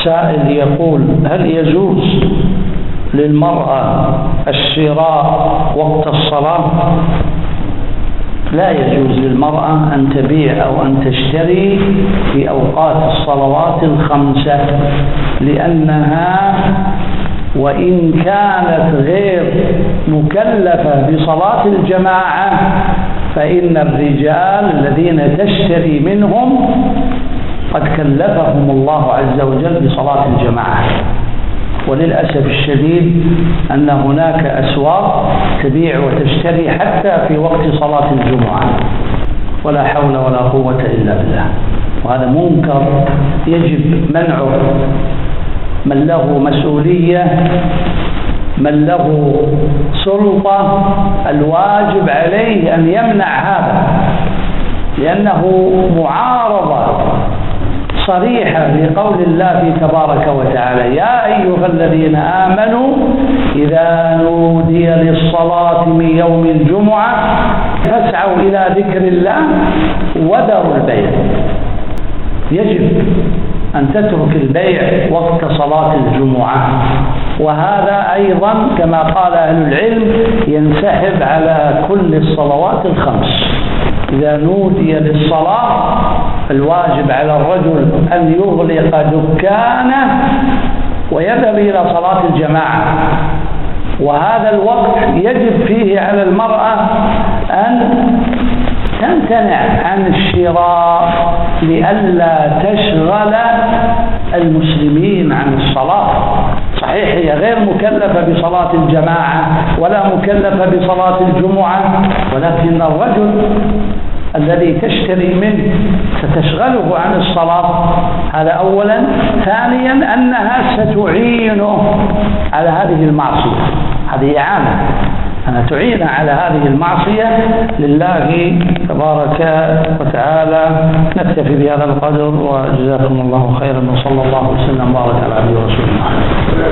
سائل يقول: هل يجوز للمرأة الشراء وقت الصلاة؟ لا يجوز للمرأة أن تبيع أو أن تشتري في أوقات الصلوات الخمسة، لأنها وإن كانت غير مكلفة بصلاة الجماعة فإن الرجال الذين تشتري منهم قد كلفهم الله عز وجل بصلاة الجماعة. وللأسف الشديد أن هناك أسواق تبيع وتشتري حتى في وقت صلاة الجمعة، ولا حول ولا قوة إلا بالله، وهذا منكر يجب منعه. من له مسؤولية، من له سلطة، الواجب عليه أن يمنع هذا، لأنه معارضة صريحة لقول الله تبارك وتعالى: يا أيها الذين آمنوا إذا نودي للصلاة من يوم الجمعة فاسعوا إلى ذكر الله وذروا البيع. يجب أن تترك البيع وقت صلاة الجمعة، وهذا أيضا كما قال أهل العلم ينسحب على كل الصلوات الخمس. إذا نودي للصلاة الواجب على الرجل أن يغلق دكانه ويذهب إلى صلاة الجماعة، وهذا الوقت يجب فيه على المرأة أن تمتنع عن الشراء لئلا تشغل المسلمين عن الصلاة. صحيح هي غير مكلفة بصلاة الجماعة ولا مكلفة بصلاة الجمعة، ولكن الرجل الذي تشتري منه ستشغله عن الصلاة، هذا أولا. ثانيا أنها ستعينه على هذه المعصية، هذه إعانة، أنا تعين على هذه المعصية لله تبارك وتعالى. نكتفي بهذا القدر، وجزاكم الله خيرا، وصلى الله وسلم وبارك على عبده ورسوله.